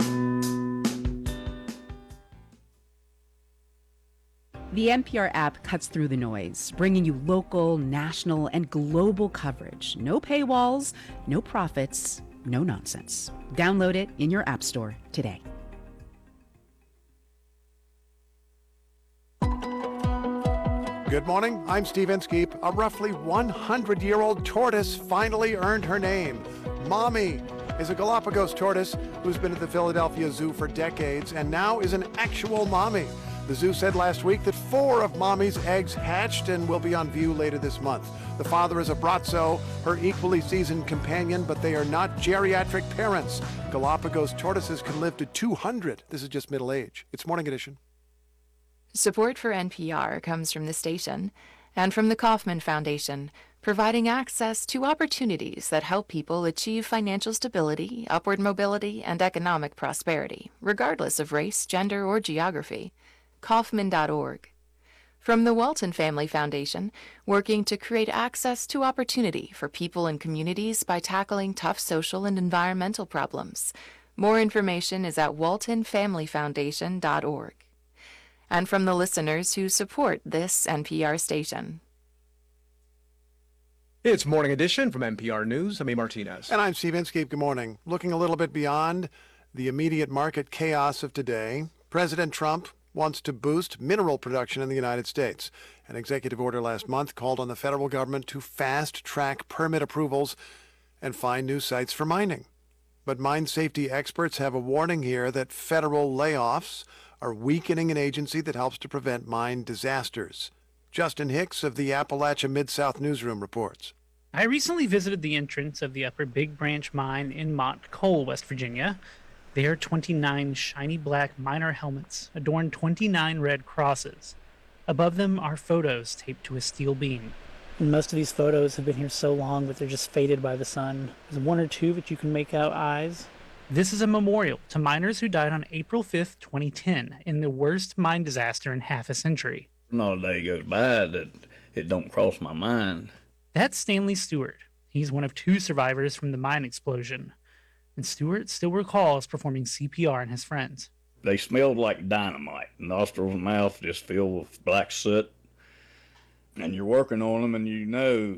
The NPR app cuts through the noise, bringing you local, national, and global coverage. No paywalls, no profits, no nonsense. Download it in your app store today. Good morning, I'm Steve Inskeep. A roughly 100-year-old tortoise finally earned her name. Mommy is a Galapagos tortoise who's been at the Philadelphia Zoo for decades and now is an actual mommy. The zoo said last week that 4 of Mommy's eggs hatched and will be on view later this month. The father is a Brazzo, her equally seasoned companion, but they are not geriatric parents. Galapagos tortoises can live to 200. This is just middle age. It's Morning Edition. Support for NPR comes from the station and from the Kauffman Foundation, providing access to opportunities that help people achieve financial stability, upward mobility, and economic prosperity, regardless of race, gender, or geography. Kauffman.org. From the Walton Family Foundation, working to create access to opportunity for people and communities by tackling tough social and environmental problems. More information is at waltonfamilyfoundation.org. And from the listeners who support this NPR station. It's Morning Edition from NPR News. I'm A. Martinez. And I'm Steve Inskeep. Good morning. Looking a little bit beyond the immediate market chaos of today, President Trump wants to boost mineral production in the United States. An executive order last month called on the federal government to fast-track permit approvals and find new sites for mining. But mine safety experts have a warning here that federal layoffs are weakening an agency that helps to prevent mine disasters. Justin Hicks of the Appalachia Mid-South Newsroom reports. I recently visited the entrance of the Upper Big Branch Mine in Mont Cole, West Virginia. There, 29 shiny black miner helmets adorn 29 red crosses. Above them are photos taped to a steel beam. And most of these photos have been here so long that they're just faded by the sun. There's 1 or 2 that you can make out eyes. This is a memorial to miners who died on April 5th, 2010, in the worst mine disaster in half a century. Not a day goes by that it don't cross my mind. That's Stanley Stewart. He's one of 2 survivors from the mine explosion. And Stewart still recalls performing CPR on his friends. They smelled like dynamite. Nostrils and mouth just filled with black soot. And you're working on them and you know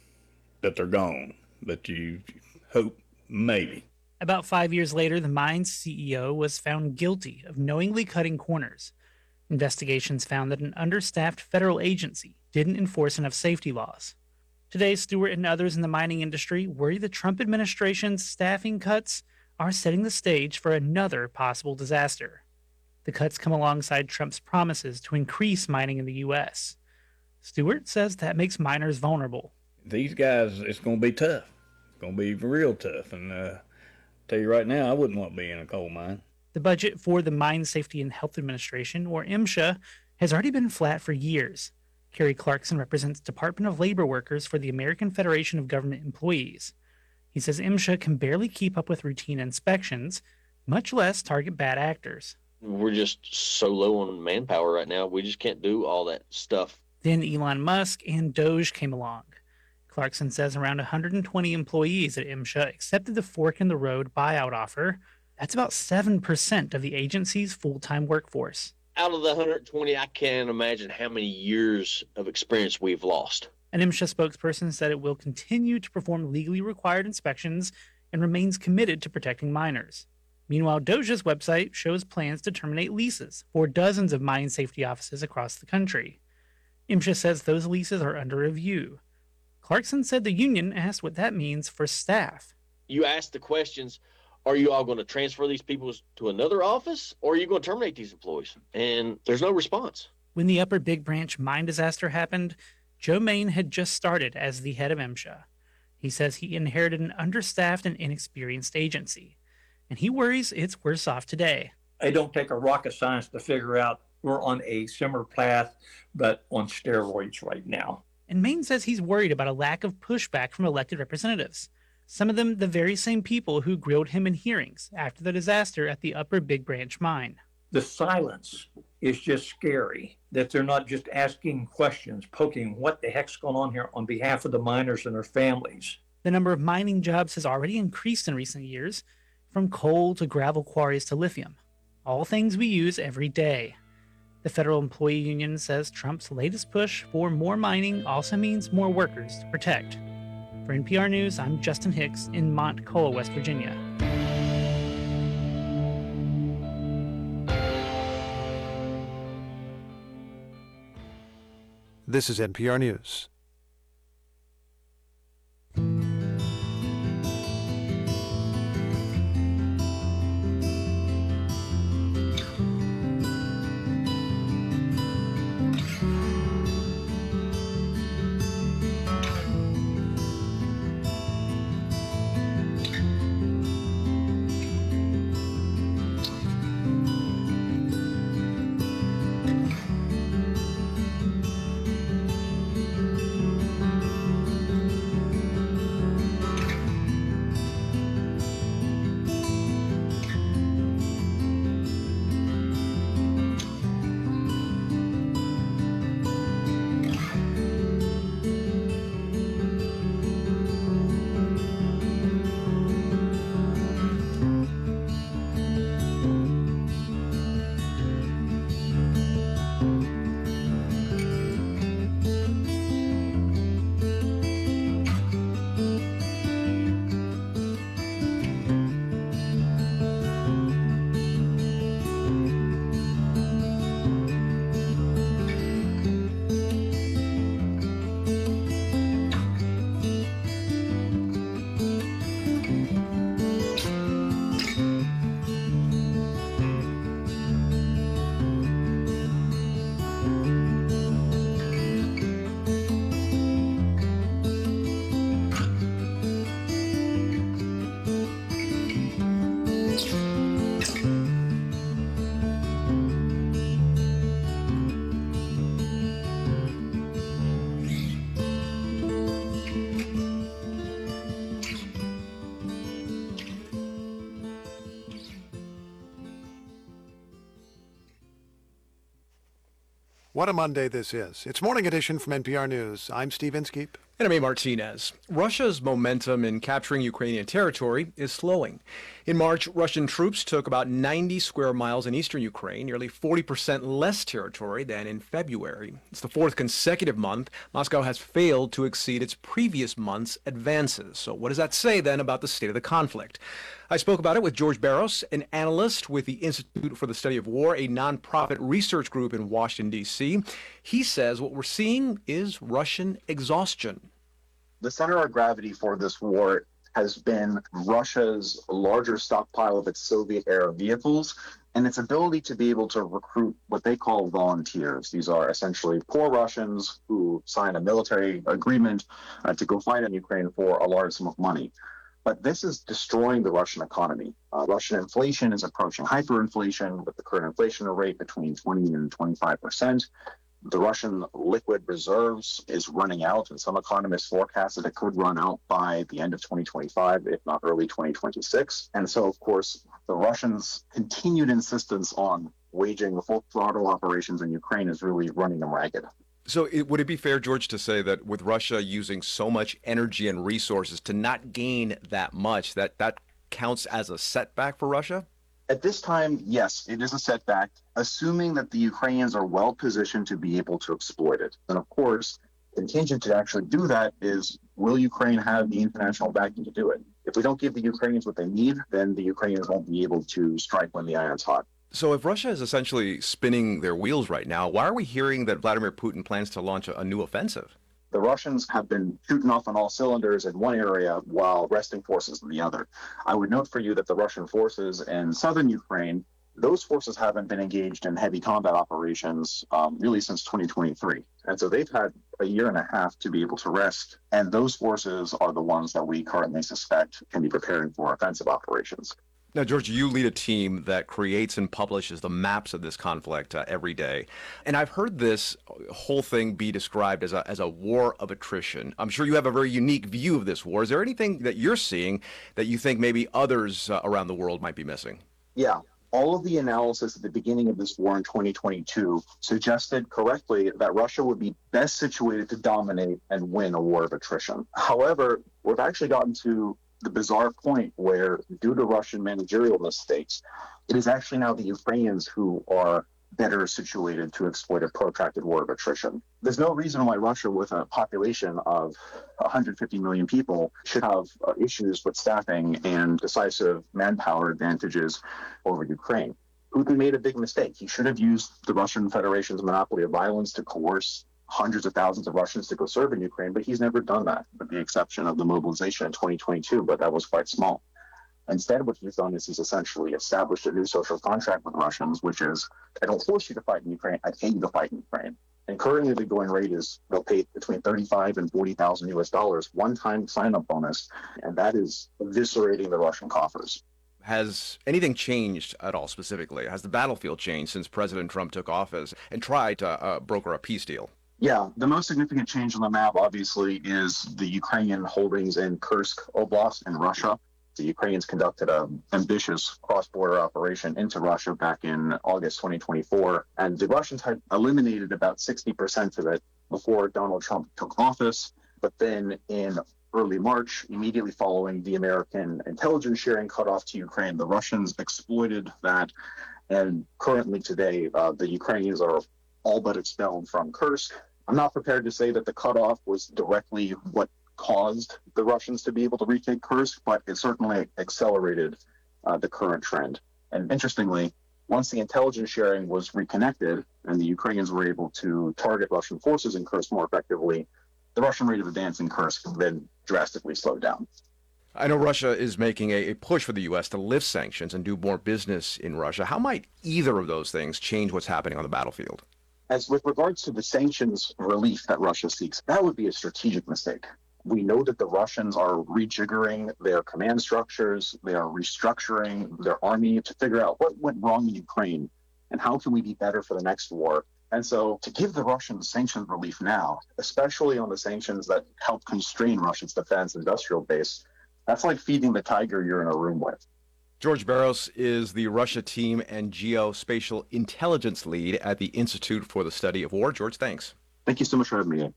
that they're gone. But you hope maybe. About 5 years later, the mine's CEO was found guilty of knowingly cutting corners. Investigations found that an understaffed federal agency didn't enforce enough safety laws. Today, Stewart and others in the mining industry worry the Trump administration's staffing cuts are setting the stage for another possible disaster. The cuts come alongside Trump's promises to increase mining in the U.S. Stewart says that makes miners vulnerable. These guys, it's going to be tough. It's going to be real tough. And tell you right now, I wouldn't want to be in a coal mine. The budget for the Mine Safety and Health Administration, or MSHA, has already been flat for years. Kerry Clarkson represents Department of Labor workers for the American Federation of Government Employees. He says MSHA can barely keep up with routine inspections, much less target bad actors. We're just so low on manpower right now, we just can't do all that stuff. Then Elon Musk and Doge came along. Clarkson says around 120 employees at MSHA accepted the fork-in-the-road buyout offer. That's about 7% of the agency's full-time workforce. Out of the 120, I can't imagine how many years of experience we've lost. An MSHA spokesperson said it will continue to perform legally required inspections and remains committed to protecting miners. Meanwhile, Doge's website shows plans to terminate leases for dozens of mine safety offices across the country. MSHA says those leases are under review. Clarkson said the union asked what that means for staff. You ask the questions, are you all going to transfer these people to another office, or are you going to terminate these employees? And there's no response. When the Upper Big Branch mine disaster happened, Joe Main had just started as the head of MSHA. He says he inherited an understaffed and inexperienced agency, and he worries it's worse off today. It don't take a rocket science to figure out we're on a similar path, but on steroids right now. And Main says he's worried about a lack of pushback from elected representatives. Some of them the very same people who grilled him in hearings after the disaster at the Upper Big Branch mine. The silence is just scary, that they're not just asking questions, poking what the heck's going on here on behalf of the miners and their families. The number of mining jobs has already increased in recent years, from coal to gravel quarries to lithium, all things we use every day. The Federal Employee Union says Trump's latest push for more mining also means more workers to protect. For NPR News, I'm Justin Hicks in Mont Cole, West Virginia. This is NPR News. What a Monday this is. It's Morning Edition from NPR News. I'm Steve Inskeep. And I'm A. Martinez. Russia's momentum in capturing Ukrainian territory is slowing. In March, Russian troops took about 90 square miles in eastern Ukraine, nearly 40% less territory than in February. It's the fourth consecutive month Moscow has failed to exceed its previous month's advances. So what does that say then about the state of the conflict? I spoke about it with George Barros, an analyst with the Institute for the Study of War, a nonprofit research group in Washington, D.C. He says what we're seeing is Russian exhaustion. The center of gravity for this war has been Russia's larger stockpile of its Soviet-era vehicles and its ability to be able to recruit what they call volunteers. These are essentially poor Russians who sign a military agreement to go fight in Ukraine for a large sum of money. But this is destroying the Russian economy. Russian inflation is approaching hyperinflation with the current inflation rate between 20 and 25%. The Russian liquid reserves is running out, and some economists forecast that it could run out by the end of 2025, if not early 2026. And so, of course, the Russians' continued insistence on waging the full throttle operations in Ukraine is really running them ragged. So would it be fair, George, to say that with Russia using so much energy and resources to not gain that much, that counts as a setback for Russia? At this time, yes, it is a setback, assuming that the Ukrainians are well positioned to be able to exploit it. And of course, contingent to actually do that is, will Ukraine have the international backing to do it? If we don't give the Ukrainians what they need, then the Ukrainians won't be able to strike when the iron's hot. So if Russia is essentially spinning their wheels right now, why are we hearing that Vladimir Putin plans to launch a new offensive? The Russians have been shooting off on all cylinders in one area while resting forces in the other. I would note for you that the Russian forces in southern Ukraine, those forces haven't been engaged in heavy combat operations really since 2023. And so they've had a year and a half to be able to rest. And those forces are the ones that we currently suspect can be preparing for offensive operations. Now, George, you lead a team that creates and publishes the maps of this conflict every day. And I've heard this whole thing be described as a war of attrition. I'm sure you have a very unique view of this war. Is there anything that you're seeing that you think maybe others around the world might be missing? Yeah. All of the analysis at the beginning of this war in 2022 suggested correctly that Russia would be best situated to dominate and win a war of attrition. However, we've actually gotten to the bizarre point where, due to Russian managerial mistakes, it is actually now the Ukrainians who are better situated to exploit a protracted war of attrition. There's no reason why Russia, with a population of 150 million people, should have issues with staffing and decisive manpower advantages over Ukraine. Putin made a big mistake. He should have used the Russian Federation's monopoly of violence to coerce hundreds of thousands of Russians to go serve in Ukraine, but he's never done that, with the exception of the mobilization in 2022, but that was quite small. Instead, what he's done is he's essentially established a new social contract with Russians, which is, I don't force you to fight in Ukraine, I pay you to fight in Ukraine. And currently the going rate is they'll pay between $35,000 and $40,000 US, one-time sign-up bonus, and that is eviscerating the Russian coffers. Has anything changed at all specifically? Has the battlefield changed since President Trump took office and tried to broker a peace deal? Yeah, the most significant change on the map, obviously, is the Ukrainian holdings in Kursk Oblast in Russia. The Ukrainians conducted an ambitious cross-border operation into Russia back in August 2024, and the Russians had eliminated about 60% of it before Donald Trump took office. But then in early March, immediately following the American intelligence sharing cutoff to Ukraine, the Russians exploited that. And currently today, the Ukrainians are all but expelled from Kursk. I'm not prepared to say that the cutoff was directly what caused the Russians to be able to retake Kursk, but it certainly accelerated the current trend. And interestingly, once the intelligence sharing was reconnected and the Ukrainians were able to target Russian forces in Kursk more effectively, the Russian rate of advance in Kursk then drastically slowed down. I know Russia is making a push for the U.S. to lift sanctions and do more business in Russia. How might either of those things change what's happening on the battlefield? As with regards to the sanctions relief that Russia seeks, that would be a strategic mistake. We know that the Russians are rejiggering their command structures. They are restructuring their army to figure out what went wrong in Ukraine and how can we be better for the next war. And so to give the Russians sanctions relief now, especially on the sanctions that help constrain Russia's defense industrial base, that's like feeding the tiger you're in a room with. George Barros is the Russia team and geospatial intelligence lead at the Institute for the Study of War. George, thanks. Thank you so much for having me in.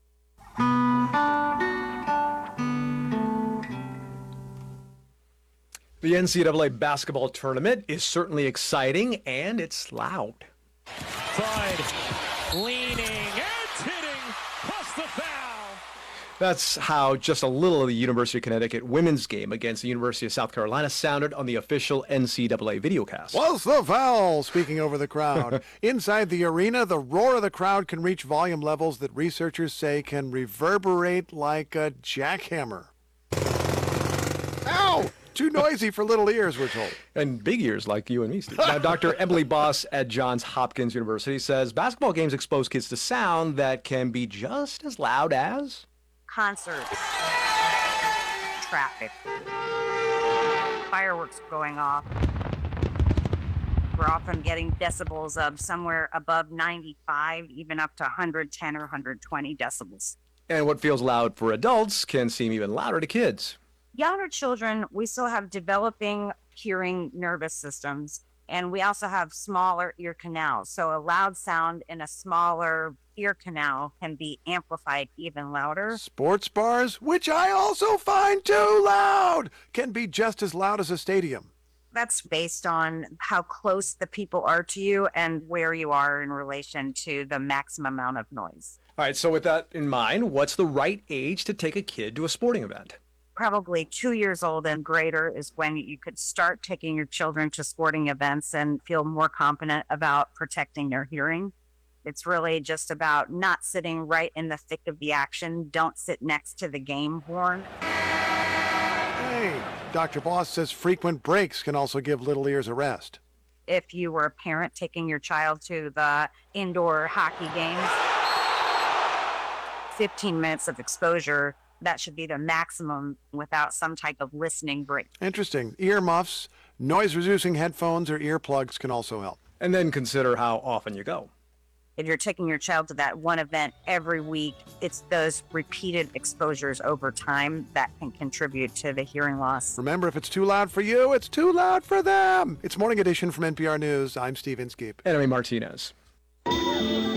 The NCAA basketball tournament is certainly exciting, and it's loud. Freud leaning and hitting, plus the foul. That's how just a little of the University of Connecticut women's game against the University of South Carolina sounded on the official NCAA videocast. What's the foul? Speaking over the crowd. Inside the arena, the roar of the crowd can reach volume levels that researchers say can reverberate like a jackhammer. Ow! Too noisy for little ears, we're told. And big ears like you and me, Steve. Now, Dr. Emily Boss at Johns Hopkins University says basketball games expose kids to sound that can be just as loud as concerts, traffic, fireworks going off. We're often getting decibels of somewhere above 95, even up to 110 or 120 decibels. And what feels loud for adults can seem even louder to kids. Younger children, we still have developing hearing nervous systems, and we also have smaller ear canals. So a loud sound in a smaller ear canal can be amplified even louder. Sports bars, which I also find too loud, can be just as loud as a stadium. That's based on how close the people are to you and where you are in relation to the maximum amount of noise. All right, so with that in mind, what's the right age to take a kid to a sporting event? Probably 2 years old and greater is when you could start taking your children to sporting events and feel more confident about protecting their hearing. It's really just about not sitting right in the thick of the action. Don't sit next to the game horn. Hey, Dr. Boss says frequent breaks can also give little ears a rest. If you were a parent taking your child to the indoor hockey games, 15 minutes of exposure, that should be the maximum without some type of listening break. Interesting. Ear muffs, noise-reducing headphones, or earplugs can also help. And then consider how often you go. If you're taking your child to that one event every week, it's those repeated exposures over time that can contribute to the hearing loss. Remember, if it's too loud for you, it's too loud for them. It's Morning Edition from NPR News. I'm Steve Inskeep. And I'm Martinez.